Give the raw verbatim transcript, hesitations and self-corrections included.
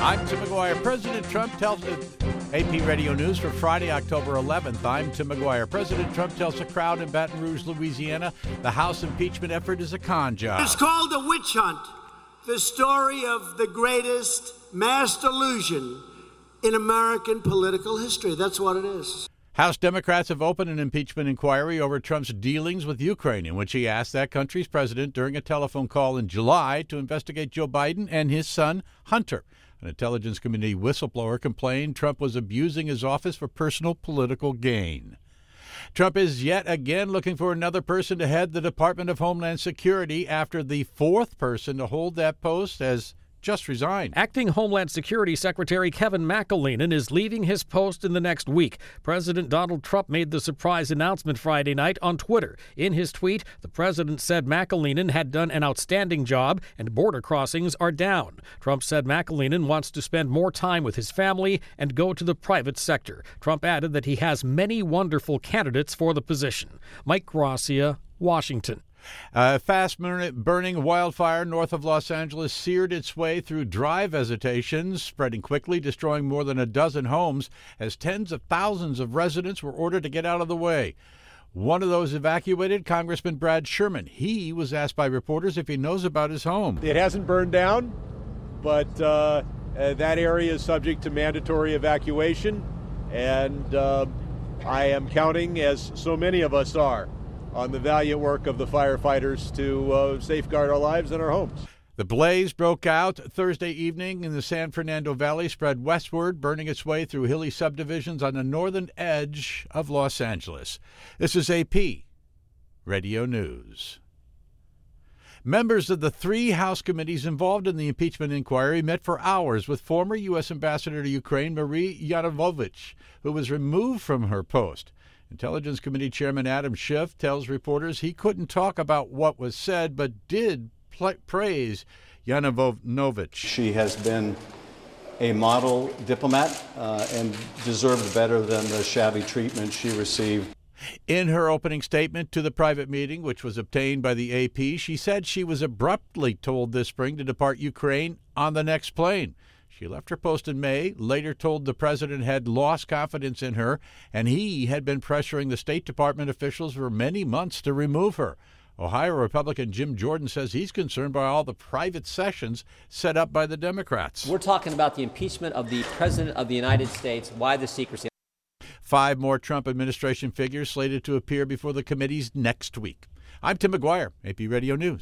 I'm Tim McGuire. President Trump tells the A P Radio News for Friday, October eleventh. I'm Tim McGuire. President Trump tells a crowd in Baton Rouge, Louisiana, the House impeachment effort is a con job. It's called a witch hunt, the story of the greatest mass delusion in American political history. That's what it is. House Democrats have opened an impeachment inquiry over Trump's dealings with Ukraine, in which he asked that country's president during a telephone call in July to investigate Joe Biden and his son, Hunter. An intelligence community whistleblower complained Trump was abusing his office for personal political gain. Trump is yet again looking for another person to head the Department of Homeland Security after the fourth person to hold that post has just resigned. Acting Homeland Security Secretary Kevin McAleenan is leaving his post in the next week. President Donald Trump made the surprise announcement Friday night on Twitter. In his tweet, the president said McAleenan had done an outstanding job and border crossings are down. Trump said McAleenan wants to spend more time with his family and go to the private sector. Trump added that he has many wonderful candidates for the position. Mike Gracia, Washington. A fast-burning wildfire north of Los Angeles seared its way through dry vegetation, spreading quickly, destroying more than a dozen homes as tens of thousands of residents were ordered to get out of the way. One of those evacuated, Congressman Brad Sherman. He was asked by reporters if he knows about his home. It hasn't burned down, but uh, uh, that area is subject to mandatory evacuation, and uh, I am counting, as so many of us are, on the valiant work of the firefighters to uh, safeguard our lives and our homes. The blaze broke out Thursday evening in the San Fernando Valley, spread westward, burning its way through hilly subdivisions on the northern edge of Los Angeles. This is A P Radio News. Members of the three House committees involved in the impeachment inquiry met for hours with former U S Ambassador to Ukraine, Marie Yovanovitch, who was removed from her post. Intelligence Committee Chairman Adam Schiff tells reporters he couldn't talk about what was said, but did pl- praise Yovanovitch. She has been a model diplomat uh, and deserved better than the shabby treatment she received. In her opening statement to the private meeting, which was obtained by the A P, she said she was abruptly told this spring to depart Ukraine on the next plane. She left her post in May, later told the president had lost confidence in her, and he had been pressuring the State Department officials for many months to remove her. Ohio Republican Jim Jordan says he's concerned by all the private sessions set up by the Democrats. We're talking about the impeachment of the President of the United States. Why the secrecy? Five more Trump administration figures slated to appear before the committees next week. I'm Tim McGuire, A P Radio News.